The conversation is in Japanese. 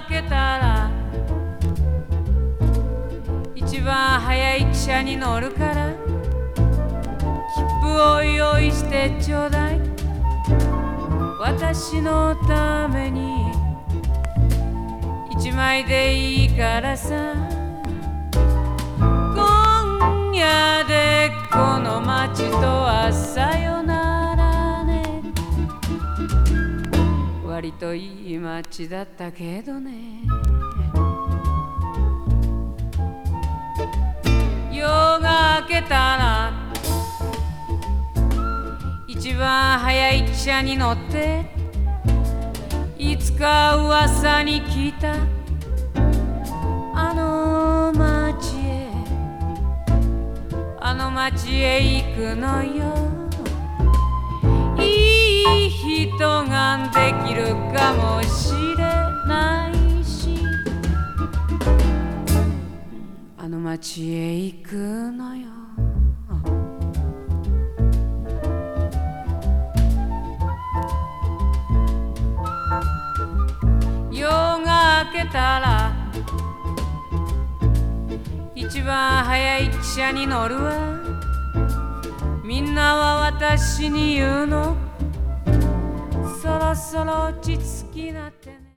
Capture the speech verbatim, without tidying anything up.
明けたら一番早い汽車に乗るから切符を用意してちょうだい。私のために一枚でいいからさ。今夜でこの街とはさよならね。割といい街だったけどね。夜が明けたら一番早い汽車に乗っていつか噂に聞いたあの街へあの街へ行くのよ。いい人ができるかもしれないしあの街へ行くのよ。夜が明けたら一番早い汽車に乗るわ。みんなは私に言うのそろそろ落ち着きなってね。